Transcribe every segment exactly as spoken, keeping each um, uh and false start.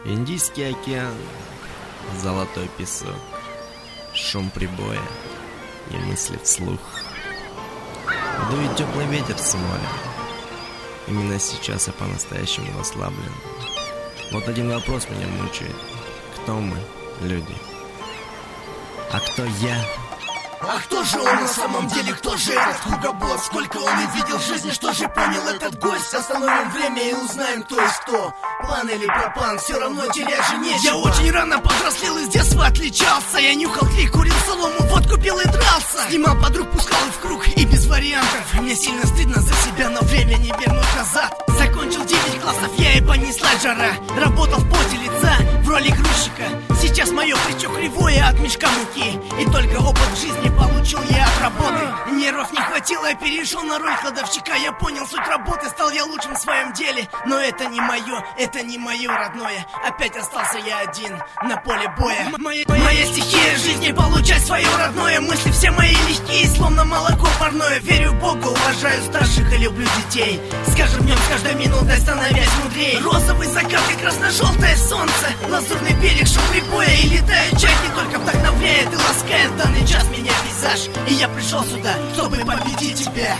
Индийский океан, золотой песок, шум прибоя и мысли вслух. Дует теплый ветер с моря. Именно сейчас я по-настоящему расслаблен. Вот один вопрос меня мучает. Кто мы, люди? А кто я? А кто же он на самом деле? Кто же этот Хуго-босс? Сколько он и видел в жизни, что же понял этот гость? Остановим время и узнаем, кто есть кто. План или пропан, все равно терять же нечего. Я очень рано повзрослел и с детства отличался. Я нюхал клей, курил солому, водку пил и дрался. Снимал подруг, пускал их в круг и без вариантов. Мне сильно стыдно за себя, но время не вернуть назад. Закончил девять классов, я и понеслась жара. Работал в поте лица, в роли грузчика. Сейчас мое плечо кривое от мешка муки. И только опыт жизни получил я от работы. Нервов не хватило, я перешел на роль кладовщика. Я понял суть работы, стал я лучшим в своем деле. Но это не мое, это не мое родное. Опять остался я один на поле боя. Моя, моя стихия жизни, получать свое родное. Мысли все мои легкие, словно молоко парное. Верю в Бога, уважаю старших и люблю детей. С каждым днем, с каждой минутой становясь мудрее. Розовый закат и красно-желтое солнце, лазурный берег, шум прибоя и летают чайки. Только вдохновляет и ласкает в данный час меня пейзаж. И я пришел сюда, чтобы победить тебя.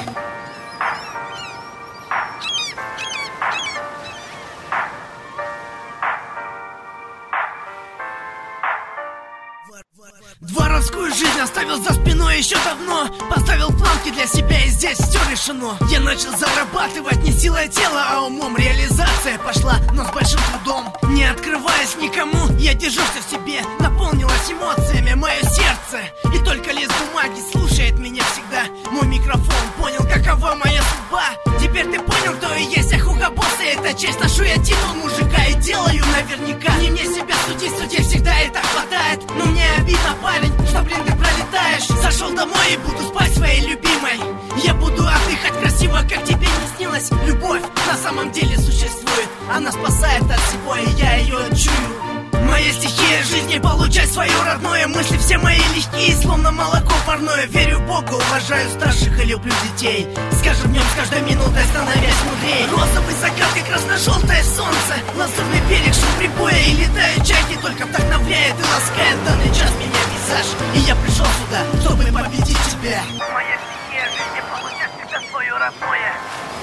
Дворовскую жизнь оставил за спиной еще давно. Поставил планки для себя, и здесь все решено. Я начал зарабатывать не силой тела, а умом. Реализация пошла, но с большим трудом. Не открываясь никому, я держался в себе. Наполнилось эмоциями мое сердце. И только лист бумаги слушает меня всегда. Мой микрофон понял, какова моя судьба. Теперь ты понял, кто и есть я Хуго-босс. И это честь, ношу я титул мужика и делаю наверняка. Не мне себя судить, судей всегда это хватает. Но мне обидно, парень, что, блин, ты пролетаешь. Зашел домой и буду спать своей любимой. Я буду отдыхать красиво, как тебе не снилось. Любовь на самом деле существует. Она спасает от всего, и я ее чую. Моя стихия жизни, получать свое родное. Мысли все мои легкие, словно молоко парное. Верю в Бога, уважаю старших и люблю детей. С каждым днем, с каждой минутой становясь мудрее. Розовый закат и красно-желтое солнце, лазурный берег, шум прибоя и летают чайки. Только вдохновляет и ласкает в данный час меня пейзаж. И я пришел сюда, чтобы победить тебя. Моя стихия жизни, получать всегда свое родное.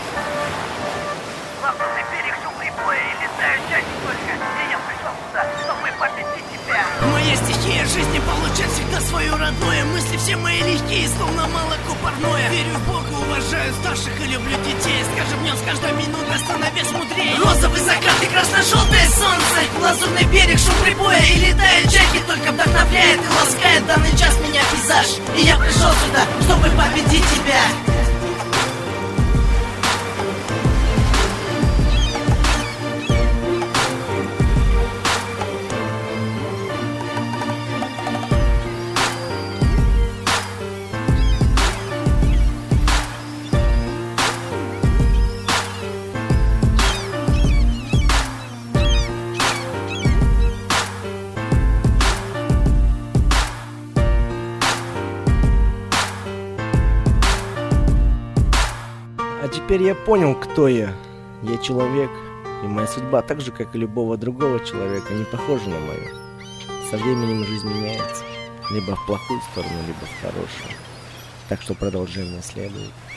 Лазурный берег, шум прибоя и летают чайки только. И я пришел сюда, чтобы победить тебя. Моя стихия жизни, получать всегда свое родное. Мысли все мои легкие, словно молоко парное. Верю в Бога, уважаю старших и люблю детей. С каждым днем, с каждой минутой становясь мудрее. Розовый закат и красно-желтое солнце, лазурный берег, шум прибоя и летают чайки. Только вдохновляет и ласкает в данный час меня пейзаж. И я пришел сюда, чтобы победить тебя. А теперь я понял, кто я. Я человек, и моя судьба, так же, как и любого другого человека, не похожа на мою. Со временем жизнь меняется, либо в плохую сторону, либо в хорошую. Так что продолжение следует.